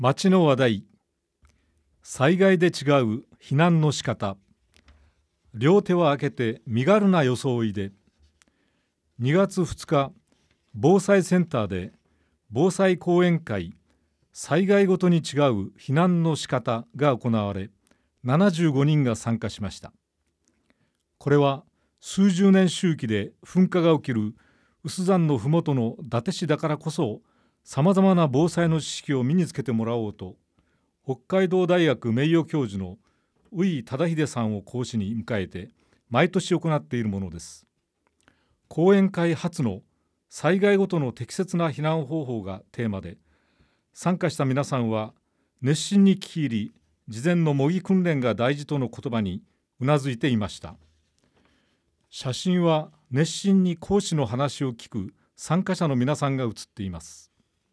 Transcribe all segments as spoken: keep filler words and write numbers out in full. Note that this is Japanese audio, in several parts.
町の話題、災害で違う避難の仕方、両手を空けて身軽な装いで。にがつふつか、防災センターで防災講演会災害ごとに違う避難の仕方が行われ、ななじゅうごにんが参加しました。これは数十年周期で噴火が起きる有珠山のふもとの伊達市だからこそ、さまざまな防災の知識を身につけてもらおうと、北海道大学名誉教授の宇井忠秀さんを講師に迎えて毎年行っているものです。講演会初の災害ごとの適切な避難方法がテーマで、参加した皆さんは熱心に聞き入り、事前の模擬訓練が大事との言葉にうなずいていました。写真は熱心に講師の話を聞く参加者の皆さんが写っています。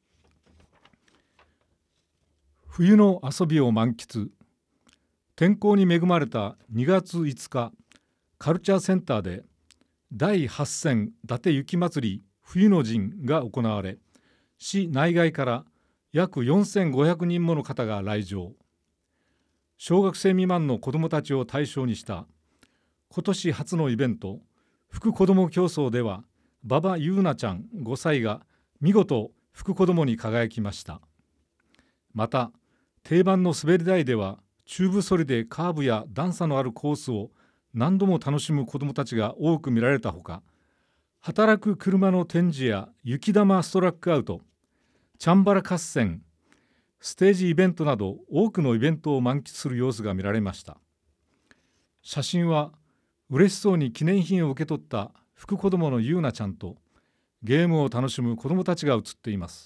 冬の遊びを満喫。天候に恵まれたにがついつか、カルチャーセンターで第はち戦伊達雪まつり冬の陣が行われ、市内外から約よんせんごひゃくにんもの方が来場。小学生未満の子どもたちを対象にした今年初のイベント、福子ども競争では、馬場優奈ちゃんごさいが見事福子どもに輝きました。また、定番の滑り台では、中部反りでカーブや段差のあるコースを何度も楽しむ子どもたちが多く見られたほか、働く車の展示や雪玉ストラックアウト、チャンバラ合戦、ステージイベントなど多くのイベントを満喫する様子が見られました。写真は嬉しそうに記念品を受け取った福子どものゆうなちゃんとゲームを楽しむ子どもたちが写っています。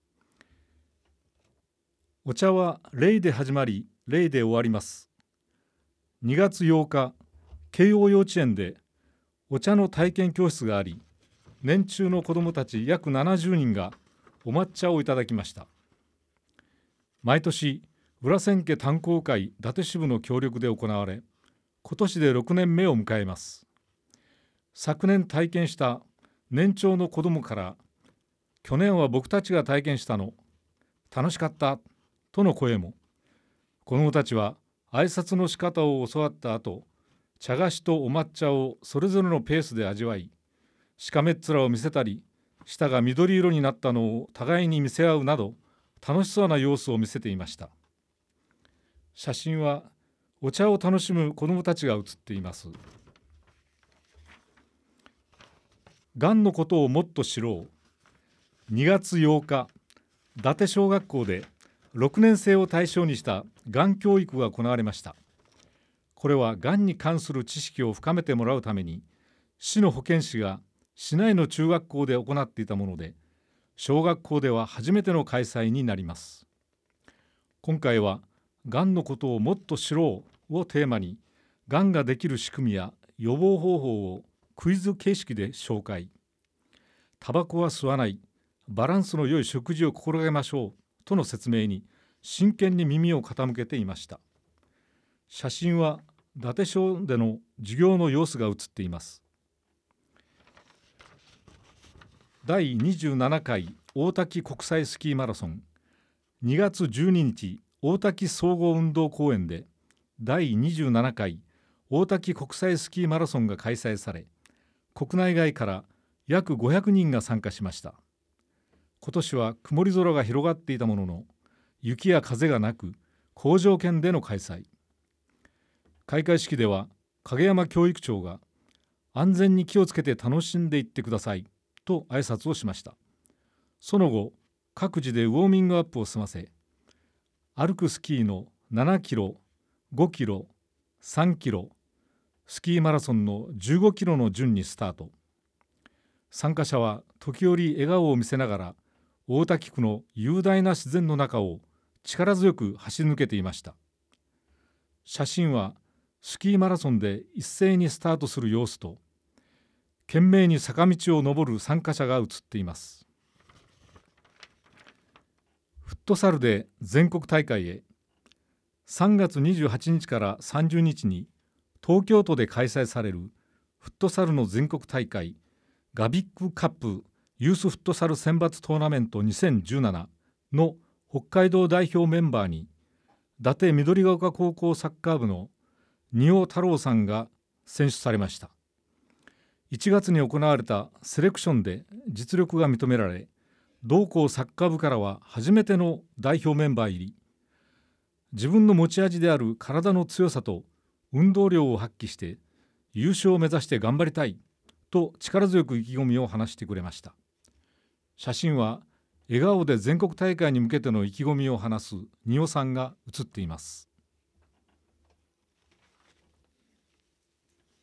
お茶は礼で始まり礼で終わります。にがつようか、慶応幼稚園でお茶の体験教室があり、年中の子どもたち約ななじゅうにんがお抹茶をいただきました。毎年裏千家炭鉱会伊達支部の協力で行われ、今年でろくねんめを迎えます。昨年体験した年長の子どもから、去年は僕たちが体験したの楽しかったとの声も。子どもたちは挨拶の仕方を教わった後、茶菓子とお抹茶をそれぞれのペースで味わい、しかめっ面を見せたり、舌が緑色になったのを互いに見せ合うなど、楽しそうな様子を見せていました。写真はお茶を楽しむ子どもたちが写っています。がんのことをもっと知ろう。にがつようか、伊達小学校でろくねん生を対象にしたがん教育が行われました。これはがんに関する知識を深めてもらうために、市の保健師が市内の中学校で行っていたもので、小学校では初めての開催になります。今回はがんのことをもっと知ろうをテーマに、がんができる仕組みや予防方法をクイズ形式で紹介。タバコは吸わない、バランスの良い食事を心がけましょうとの説明に真剣に耳を傾けていました。写真は伊達小での授業の様子が写っています。だいにじゅうななかい大滝国際スキーマラソン、にがつじゅうににち大滝総合運動公園でだいにじゅうななかい大滝国際スキーマラソンが開催され、国内外から約ごひゃくにんが参加しました。今年は曇り空が広がっていたものの、雪や風がなく好条件での開催。開会式では影山教育長が、安全に気をつけて楽しんでいってくださいと挨拶をしました。その後、各自でウォーミングアップを済ませ、歩くスキーのななキロ、ごキロ、さんキロ、スキーマラソンのじゅうごキロの順にスタート。参加者は時折笑顔を見せながら、大滝区の雄大な自然の中を力強く走り抜けていました。写真はスキーマラソンで一斉にスタートする様子と、懸命に坂道を登る参加者が写っています。フットサルで全国大会へ。さんがつにじゅうはちにちからさんじゅうにちに東京都で開催されるフットサルの全国大会、ガビックカップユースフットサル選抜トーナメントにせんじゅうななの北海道代表メンバーに伊達緑が丘高校サッカー部の仁尾太郎さんが選出されました。いちがつに行われたセレクションで実力が認められ、同校サッカー部からは初めての代表メンバー入り。自分の持ち味である体の強さと運動量を発揮して優勝を目指して頑張りたいと力強く意気込みを話してくれました。写真は笑顔で全国大会に向けての意気込みを話す仁尾さんが写っています。